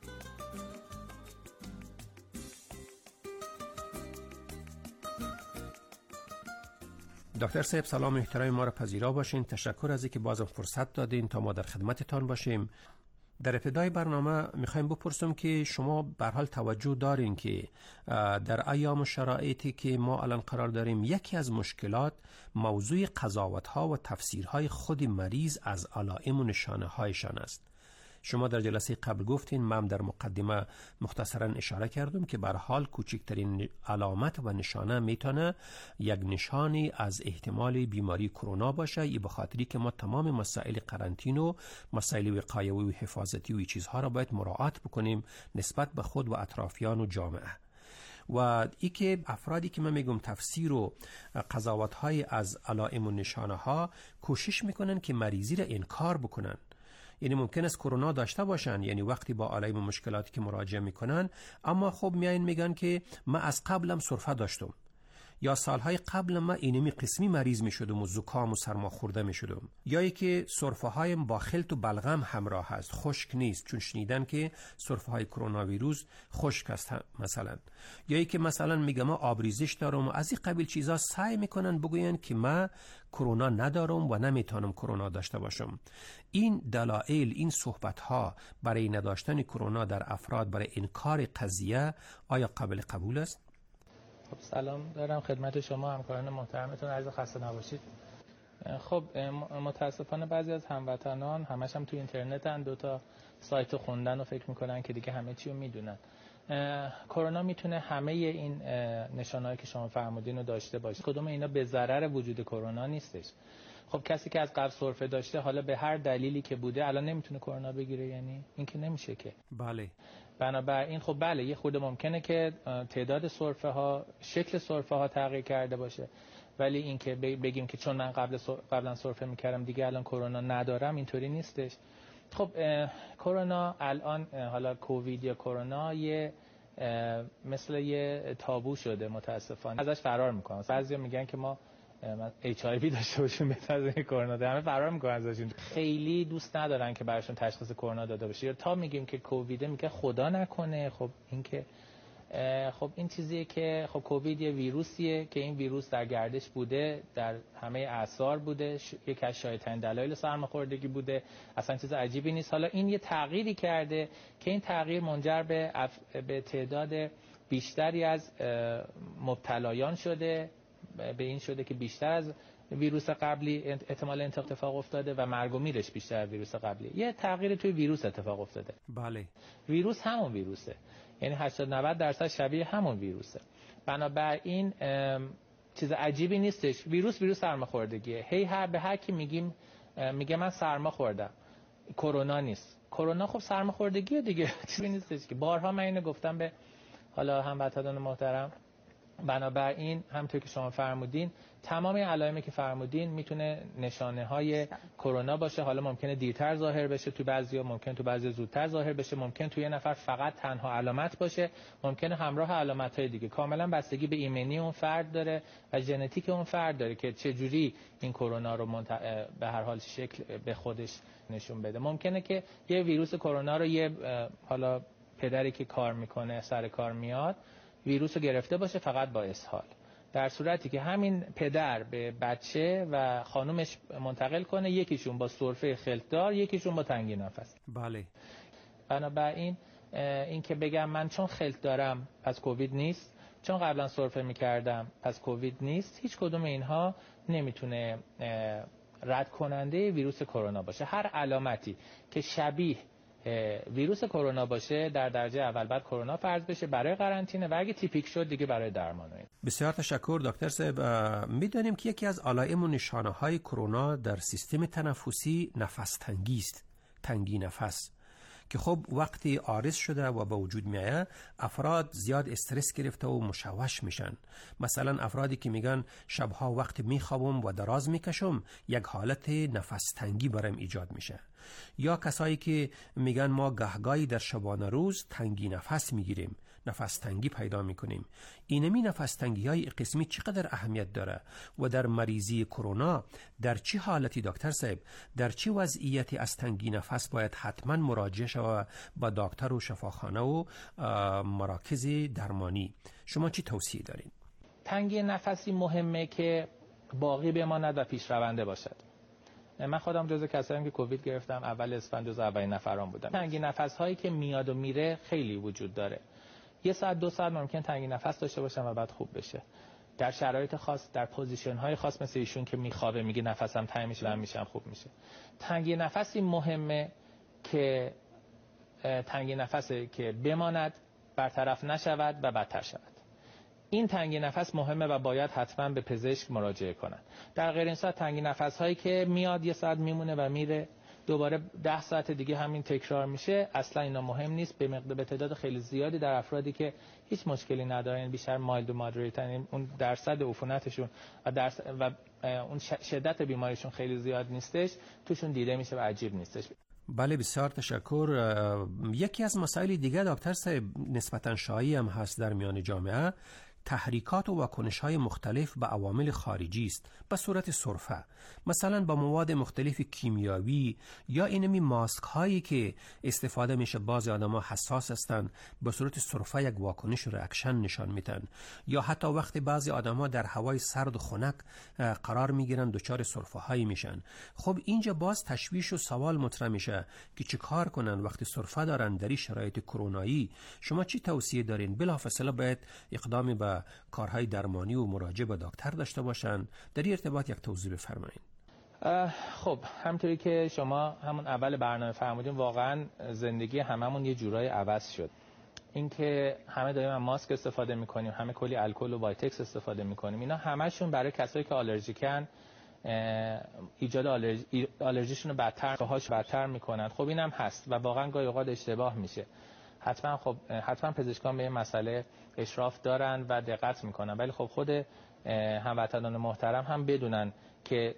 S9: دکتر صاحب سلام و احترام ما را پذیرا باشین. تشکر از اینکه بازم فرصت دادین تا ما در خدمتتان باشیم. در ابتدای برنامه میخوایم بپرسم که شما به هر حال توجه دارین که در ایام و شرایطی که ما الان قرار داریم، یکی از مشکلات موضوع قضاوت ها و تفسیرهای خود مریض از علائم و نشانه هایشان است. شما در جلسه قبل گفتین، من در مقدمه مختصرا اشاره کردم که به هر حال کوچکترین علامت و نشانه میتونه یک نشانی از احتمال بیماری کرونا باشه. ای به خاطری که ما تمام مسائل قرنطینه و مسائل وقایوی و حفاظتی و چیزها را باید مراعات بکنیم نسبت به خود و اطرافیان و جامعه. و ای که افرادی که من میگم تفسیر و قضاوت های از علائم و نشانه ها کوشش میکنن که مریضی را انکار بکنن. یعنی ممکن است کرونا داشته باشن، یعنی وقتی با علائم و مشکلاتی که مراجعه میکنن، اما خب میاین میگن که من از قبلم سرفه داشتم، یا سالهای قبل ما اینمی قسمی مریض می شدم و زکام و سرما خورده می شدم، یا ای که سرفه هایم با خلط و بلغم همراه است، خشک نیست، چون شنیدن که سرفه های کرونا ویروس خشک است مثلا، یا ای که مثلا میگم ما آبریزش دارم و از این قبیل چیزا سعی میکنن بگوین که ما کرونا ندارم و نمیتونم کرونا داشته باشم. این دلایل، این صحبت ها برای نداشتن کرونا در افراد برای انکار قضیه آیا قابل قبول است؟
S8: خب سلام دارم خدمت شما همکاران محترمتون، عرض خسته نباشید. خب متاسفانه بعضی از هموطنان همش هم تو اینترنتن، دو تا سایت خوندن و فکر میکنن که دیگه همه چی رو میدونن. کرونا میتونه همه این نشانهایی که شما فرمودین رو داشته باشه. کدوم اینا به ضرر وجود کرونا نیستش. خب کسی که از قبل سرفه داشته، حالا به هر دلیلی که بوده الان نمیتونه کرونا بگیره، یعنی این که نمیشه که.
S9: بله.
S8: بنابراین خب بله یه خود ممکنه که تعداد سرفه ها، شکل سرفه ها تغییر کرده باشه، ولی این که بگیم که چون من قبل قبلا سرفه میکردم دیگه الان کرونا ندارم، اینطوری نیستش. خب کرونا الان، حالا کووید یا کرونا، یه مثل یه تابو شده متاسفانه، ازش فرار میکنن. بعضیا میگن که ما اچ آی وی داشته باشیم بهتر از کرونا، همه فرار میکنن ازشون، خیلی دوست ندارن که براشون تشخیص کرونا داده بشه. یا تا میگیم که کوویده میگه خدا نکنه. خب این که خب این چیزیه که خب کووید یه ویروسیه که این ویروس در گردش بوده، در همه اعصار بوده، یکی از شایع‌ترین دلایل سرماخوردگی بوده، اصلا چیز عجیبی نیست. حالا این یه تغییری کرده که این تغییر منجر به اف... به تعداد بیشتری از مبتلایان شده، به این شده که بیشتر از ویروس قبلی احتمال اتفاق افتاده و مرگ و میرش بیشتر از ویروس قبلی. یه تغییر توی ویروس اتفاق افتاده.
S9: بله.
S8: ویروس همون ویروسه، یعنی هشتاد نود درصد شبیه همون ویروسه. بنابراین چیز عجیبی نیستش. ویروس ویروس سرماخوردگیه. هی هر به هر کی میگیم میگه من سرما خوردم، کرونا نیست. کرونا خب سرماخوردگیه دیگه، چیزی نیستش که. بارها من اینو گفتم به حالا هموطنان محترم. بنابراین همونطور که شما فرمودین، تمام علائمی که فرمودین میتونه نشانه های کرونا باشه. حالا ممکنه دیرتر ظاهر بشه تو بعضیا، ممکنه تو بعضی زودتر ظاهر بشه، ممکنه تو یه نفر فقط تنها علامت باشه، ممکنه همراه علامت های دیگه. کاملا بستگی به ایمنی اون فرد داره و ژنتیک اون فرد داره که چه جوری این کرونا رو منت... به هر حال شکل به خودش نشون بده. ممکنه که یه ویروس کرونا رو یه حالا پدری که کار میکنه سر کار میاد ویروس رو گرفته باشه فقط با اسهال، در صورتی که همین پدر به بچه و خانومش منتقل کنه، یکیشون با سرفه خلطدار، یکیشون با تنگی نفس.
S9: بله.
S8: بنابراین این که بگم من چون خلط دارم پس کووید نیست، چون قبلا سرفه میکردم پس کووید نیست، هیچ کدوم اینها نمیتونه رد کننده ویروس کرونا باشه. هر علامتی که شبیه ویروس کرونا باشه در درجه اول بعد کرونا فرض بشه برای قرنطینه، و اگه تیپیک شد دیگه برای درمان.
S9: بسیار تشکر دکتر صاحب. میدونیم که یکی از علائم و نشانه های کرونا در سیستم تنفسی نفس تنگی است، تنگی نفس، که خب وقتی عارض شده و به وجود میایه افراد زیاد استرس گرفته و مشوش میشن. مثلا افرادی که میگن شبها وقت میخوابم و دراز میکشم، یک حالت نفس تنگی برام ایجاد میشه. یا کسایی که میگن ما گهگاهی در شبانه روز تنگی نفس میگیریم، نفس تنگی پیدا میکنیم. اینمی نفس تنگی های قسمی چقدر اهمیت داره و در مریضی کرونا در چه حالتی دکتر صاحب، در چه وضعیتی از تنگی نفس باید حتما مراجعه شود با دکتر و شفاخانه و مراکز درمانی؟ شما چی توصیه دارین؟
S8: تنگی نفسی مهمه که باقی بماند و پیشرونده باشد. من خودم جزو کساییم که کووید گرفتم، اول اسفند جزو اولین نفران بودم. تنگی نفس هایی که میاد و میره خیلی وجود داره. یه ساعت دو ساعت ممکن تنگی نفس داشته باشم و بعد خوب بشه. در شرایط خاص، در پوزیشن های خاص، مثل ایشون که میخوابه میگه نفسم تنگ میشه و میشم خوب میشه. تنگی نفسی مهمه که تنگی نفسه که بماند، برطرف نشود و بدتر شود. این تنگی نفس مهمه و باید حتما به پزشک مراجعه کنن. در غیر این صورت تنگی نفس هایی که میاد یه ساعت میمونه و میره، دوباره ده ساعت دیگه همین تکرار میشه، اصلا اینا مهم نیست. به مقدار به تعداد خیلی زیادی در افرادی که هیچ مشکلی ندارن، بیشتر مایلد و مادریت، اون درصد عفونتشون و درصد و اون شدت بیماریشون خیلی زیاد نیستش، توشون دیده میشه و عجیب نیستش.
S9: بله بسیار تشکر. یکی از مسائل دیگه دکتر صاحب نسبتاً شایع هم هست در میان جامعه، تحریکات و واکنش‌های مختلف به عوامل خارجی است به صورت سرفه، مثلا با مواد مختلف کیمیاوی یا اینمی ماسک هایی که استفاده میشه. بعضی آدم‌ها حساس هستند، به صورت سرفه یک واکنش و ریاکشن نشان میدن، یا حتی وقتی بعضی آدم‌ها در هوای سرد و خنک قرار میگیرن دچار سرفه هایی میشن. خب اینجا باز تشویش و سوال مطرح میشه که چه کار کنن وقتی سرفه دارن در این شرایط کرونایی. شما چی توصیه دارین؟ بلافاصله باید اقدامی به کارهای درمانی و مراجعه به دکتر داشته باشن؟ در این ارتباط یک توضیح بفرمایید.
S8: خب همونطوری که شما همون اول برنامه فرمودین، واقعا زندگی هممون یه جورای عوض شد. اینکه همه دائما ماسک استفاده میکنیم، همه کلی الکل و وایتکس استفاده میکنیم، اینا همشون برای کسایی که آلرژیکن ایجاد آلرژی آلرژیشون رو بدتر هاش بدتر میکنن. خب اینم هست و واقعا گاهی اوقات اشتباه میشه. حتما خب حتما پزشکان به این مسئله اشراف دارن و دقت میکنن، ولی خب خود هموطنان محترم هم بدونن که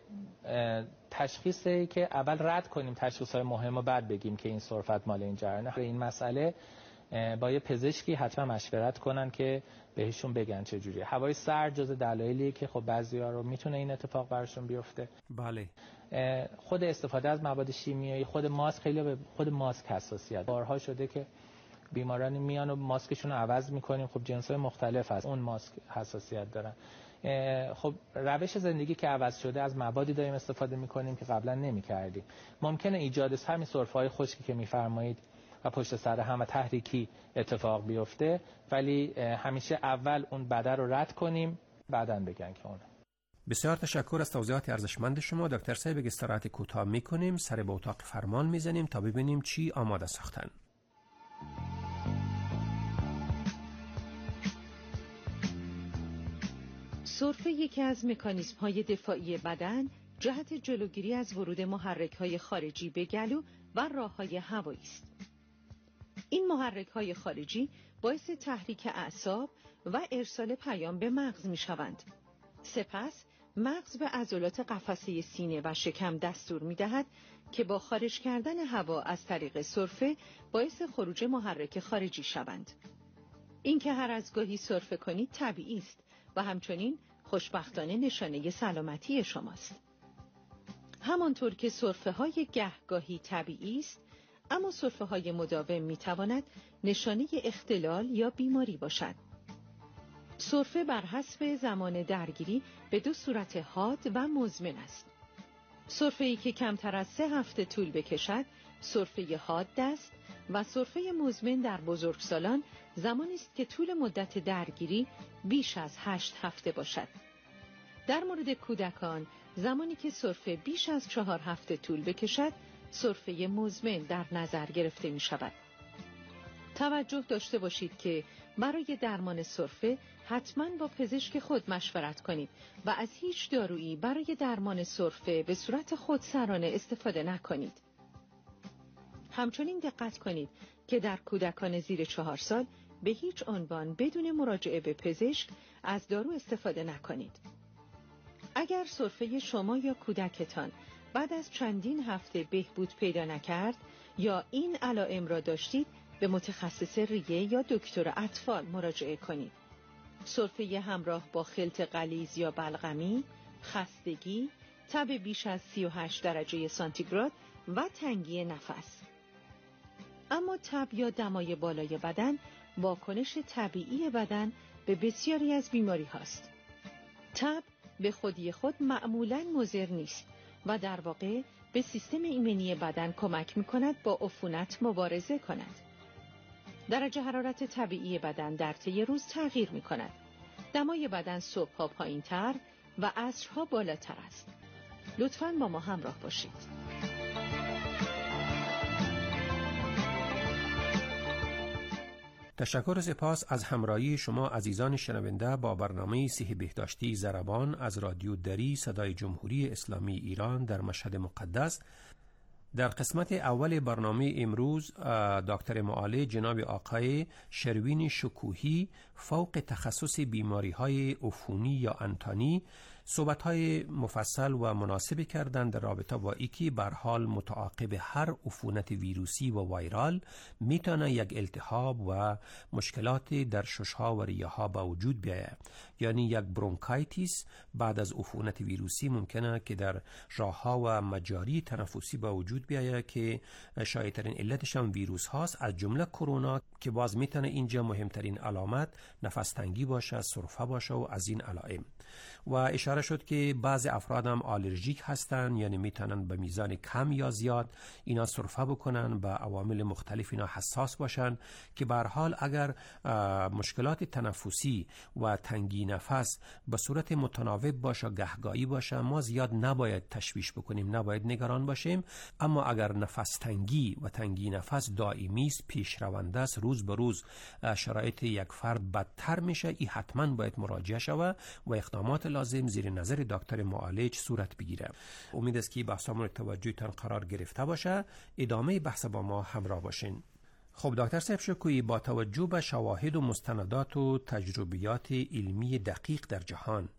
S8: تشخیصی که اول رد کنیم تشخیص‌های مهم و بعد بگیم که این سرفت مال این جریانه. این مسئله با یه پزشکی حتما مشورت کنن که بهشون بگن چه جوریه. هوای سرد جز دلایلیه که خب بعضیا رو میتونه این اتفاق براشون بیفته.
S9: بله.
S8: خود استفاده از مواد شیمیایی، خود ماسک، خیلی به خود ماسک حساسیت. بارها شده که بیمارانی میان و ماسکشون رو عوض میکنیم، خب جنس‌های مختلف هست، اون ماسک حساسیت دارن. خب روش زندگی که عوض شده، از موادی داریم استفاده میکنیم که قبلا نمیکردیم. ممکنه ایجاد همین سرفه‌های خشکی که میفرمایید و پشت سر هم و تحریکی اتفاق بیفته، ولی همیشه اول اون بده رو رد کنیم، بعداً بگن که اون.
S9: بسیار تشکر از توضیحات ارزشمند شما دکتر صاحب. استراحت کوتاه میکنیم، سر به اتاق فرمان میزنیم تا ببینیم چی آماده ساختن.
S10: سرفه یکی از مکانیزم‌های دفاعی بدن جهت جلوگیری از ورود محرک‌های خارجی به گلو و راه‌های هوایی است. این محرک‌های خارجی باعث تحریک اعصاب و ارسال پیام به مغز می‌شوند. سپس مغز به عضلات قفسه سینه و شکم دستور می‌دهد که با خارج کردن هوا از طریق سرفه باعث خروج محرک خارجی شوند. اینکه هر از گاهی سرفه کنید طبیعی است و همچنین خوشبختانه نشانه سلامتی شماست. همانطور که سرفه های گهگاهی طبیعی است، اما سرفه های مداوم می تواند نشانه اختلال یا بیماری باشد. سرفه بر حسب زمان درگیری به دو صورت حاد و مزمن است. سرفه ای که کمتر از سه هفته طول بکشد سرفه حاد است و سرفه مزمن در بزرگسالان زمانی است که طول مدت درگیری بیش از هشت هفته باشد. در مورد کودکان زمانی که سرفه بیش از چهار هفته طول بکشد سرفه مزمن در نظر گرفته می شود. توجه داشته باشید که برای درمان سرفه حتما با پزشک خود مشورت کنید و از هیچ دارویی برای درمان سرفه به صورت خودسرانه استفاده نکنید. همچنین دقت کنید که در کودکان زیر چهار سال به هیچ عنوان بدون مراجعه به پزشک از دارو استفاده نکنید. اگر سرفه شما یا کودکتان بعد از چندین هفته بهبود پیدا نکرد یا این علائم را داشتید، به متخصص ریه یا دکتر اطفال مراجعه کنید. سرفه همراه با خلط غلیظ یا بلغمی، خستگی، تب بیش از سی و هشت درجه سانتیگراد و تنگی نفس. اما تب یا دمای بالای بدن واکنش طبیعی بدن به بسیاری از بیماری هاست. تب به خودی خود معمولاً مضر نیست و در واقع به سیستم ایمنی بدن کمک می کند با عفونت مبارزه کند. درجه حرارت طبیعی بدن در طی روز تغییر می کند. دمای بدن صبح‌ها پایین‌تر و عصرها بالاتر است. لطفاً با ما همراه باشید.
S9: تشکر و سپاس از همراهی شما عزیزان شنونده با برنامه صحت بهداشتی ضربان از رادیو دری صدای جمهوری اسلامی ایران در مشهد مقدس. در قسمت اول برنامه امروز دکتر معالج جناب آقای شروین شکوهی فوق تخصص بیماری های عفونی یا انتانی صحبت های مفصل و مناسب کردند در رابطه با اینکه به هر حال متعاقب هر عفونت ویروسی و ویرال میتونه یک التهاب و مشکلات در ششها و ریه ها به وجود بیاید. یعنی یک برونکایتیس بعد از عفونت ویروسی ممکنه که در راه ها و مجاری تنفسی به وجود بیاید که شایع‌ترین علتش هم ویروس هاست، از جمله کرونا که باز میتونه اینجا مهمترین علامت نفس تنگی باشه، سرفه باشه و از این علائم. و اشاره شد که بعض افراد هم آلرژیک هستن، یعنی میتونن به میزان کم یا زیاد اینا سرفه بکنن، به عوامل مختلف اینا حساس باشن که به هر حال اگر مشکلات تنفسی و تنگی نفس به صورت متناوب باشه، گهگاهی باشه، ما زیاد نباید تشویش بکنیم، نباید نگران باشیم. اما اگر نفس تنگی و تنگی نفس دائمی است، پیش رونده است، روز به روز شرایط یک فرد بدتر میشه، این حتما باید مراجعه شود و اقدامات لازم زیر نظر دکتر معالج صورت بگیره. امید است که بحث مورد توجهتان قرار گرفته باشه. ادامه بحث با ما همراه باشین. خب دکتر صاحب شکویی، با توجه به شواهد و مستندات و تجربیات علمی دقیق در جهان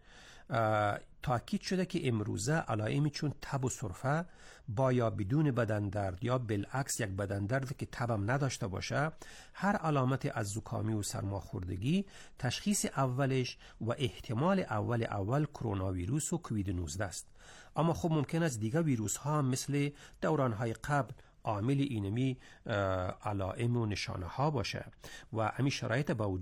S9: تاکید شده که امروزه علائمی چون تب و سرفه با یا بدون بدن درد یا بالعکس یک بدن درد که تبم نداشته باشه، هر علامت از زکامی و سرماخوردگی تشخیص اولش و احتمال اول اول کرونا ویروس و کووید نوزده است. اما خب ممکن است دیگه ویروس ها مثل دوران های قبل عامل اینمی علائم و نشانه ها باشه و همین شرایط با